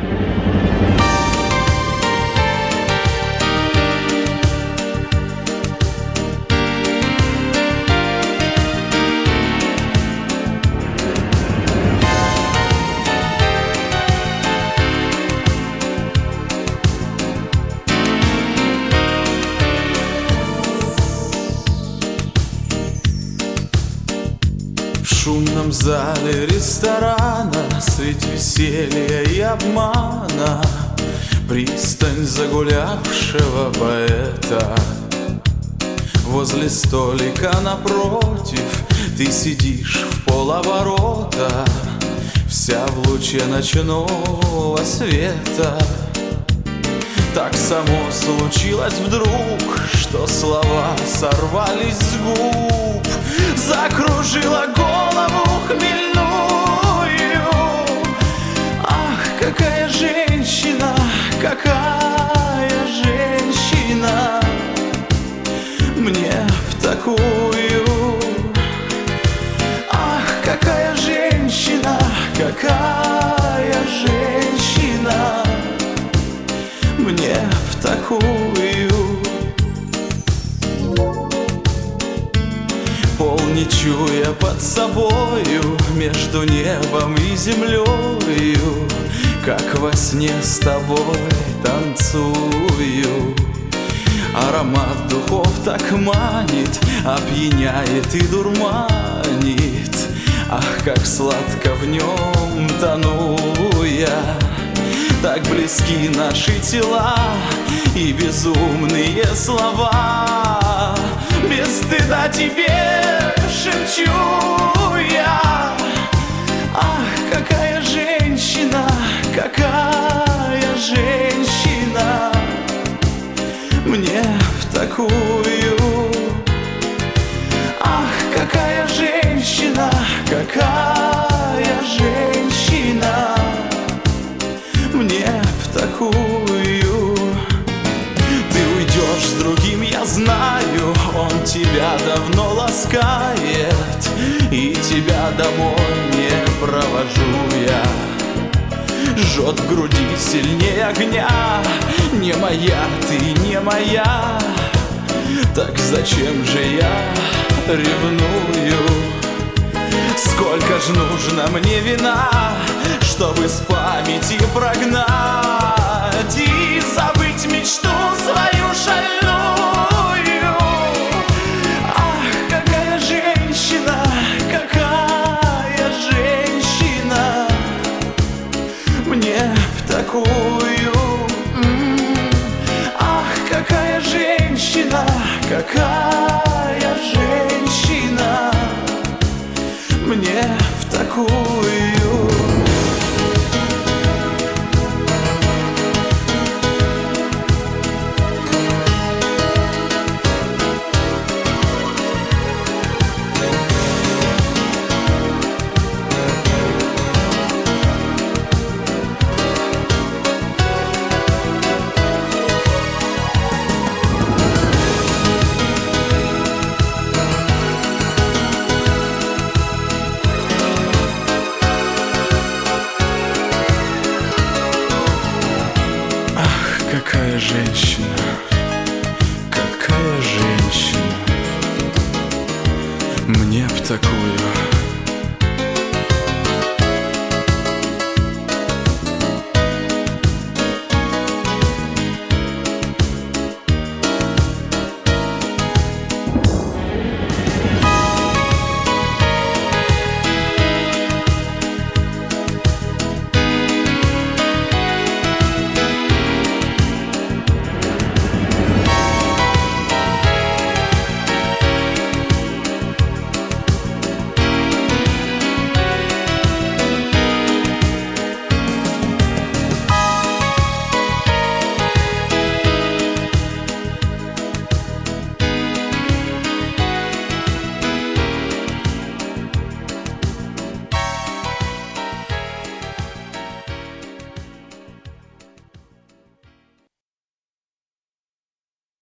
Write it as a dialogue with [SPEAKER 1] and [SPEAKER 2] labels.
[SPEAKER 1] В шумном зале ресторана средь веселья и обмана пристань загулявшего поэта. Возле столика напротив ты сидишь в полоборота, вся в луче ночного света. Так само случилось вдруг, что слова сорвались с губ, закружила голову хмельную. Ах, какая женщина, какая женщина, мне в такую. Ах, какая женщина, какая женщина, мне в такую. Пол не чуя под собою, между небом и землею, как во сне с тобой танцую. Аромат духов так манит, опьяняет и дурманит. Ах, как сладко в нем тону я. Так близки наши тела и безумные слова. Без стыда тебе шепчу я. Ах, какая женщина, какая женщина, мне в такую. Ах, какая женщина, какая женщина, мне в такую. Ты уйдешь с другим, я знаю, он тебя давно ласкает, и тебя домой не провожу я. Жжет в груди сильнее огня, не моя, ты не моя. Так зачем же я ревную? Сколько ж нужно мне вина, чтобы с памяти прогнать и забыть мечту свою шальную. Ах, какая женщина, какая женщина, мне в такую. Ах, какая женщина, какая женщина, мне в такую. Какая женщина, какая женщина, мне в такую.